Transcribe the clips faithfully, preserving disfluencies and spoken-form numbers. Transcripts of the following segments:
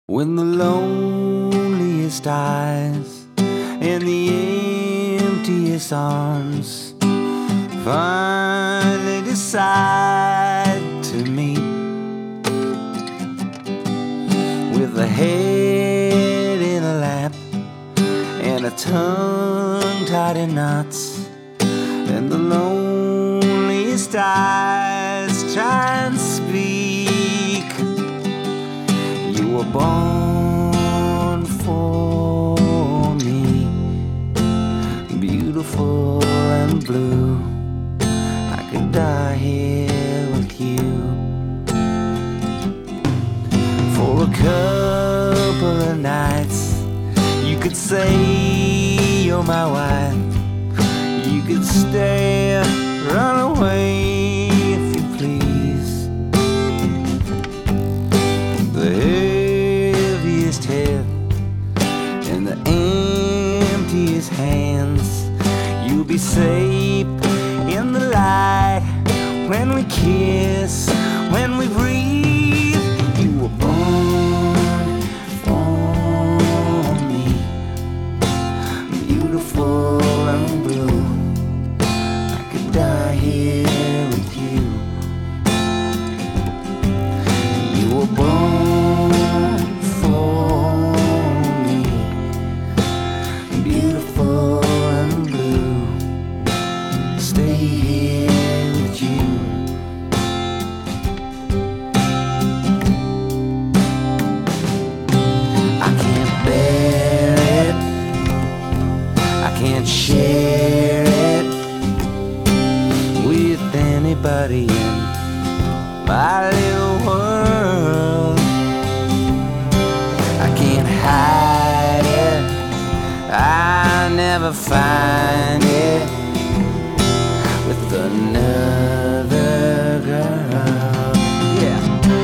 When the loneliest eyes and the emptiest arms finally decide to meet, with a head in a lap and a tongue tied in knots, and the loneliest eyes try and speak. You were born for me, beautiful and blue. I could die here with you. For a couple of nights, you could say you're my wife. You could stay, run away if you please. The heaviest head and the emptiest hands, you'll be safe in the light when we kiss, when we breathe. You were born for me, beautiful and blue. I could die here with you. You were born for me, beautiful and blue. Stay here with you. I can't bear it, I can't share it with anybody in my little world. I can't hide it, I'll never find it with another girl. Yeah.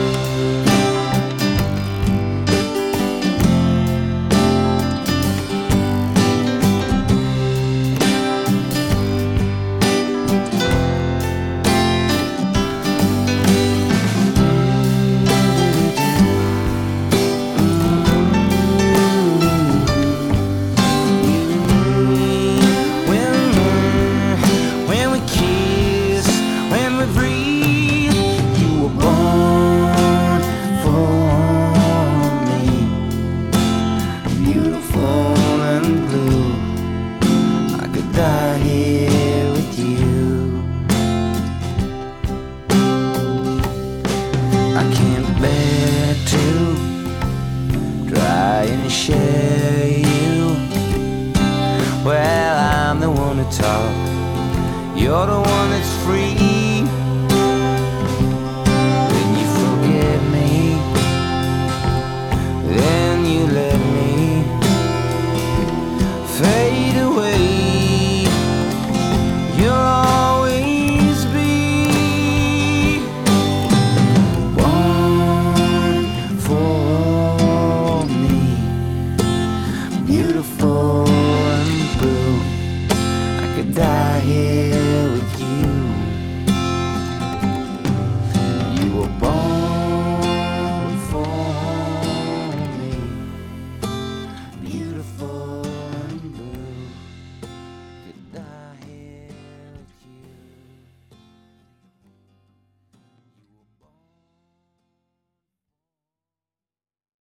Die here with you. I can't bear to try and share you. Well, I'm the one to talk, you're the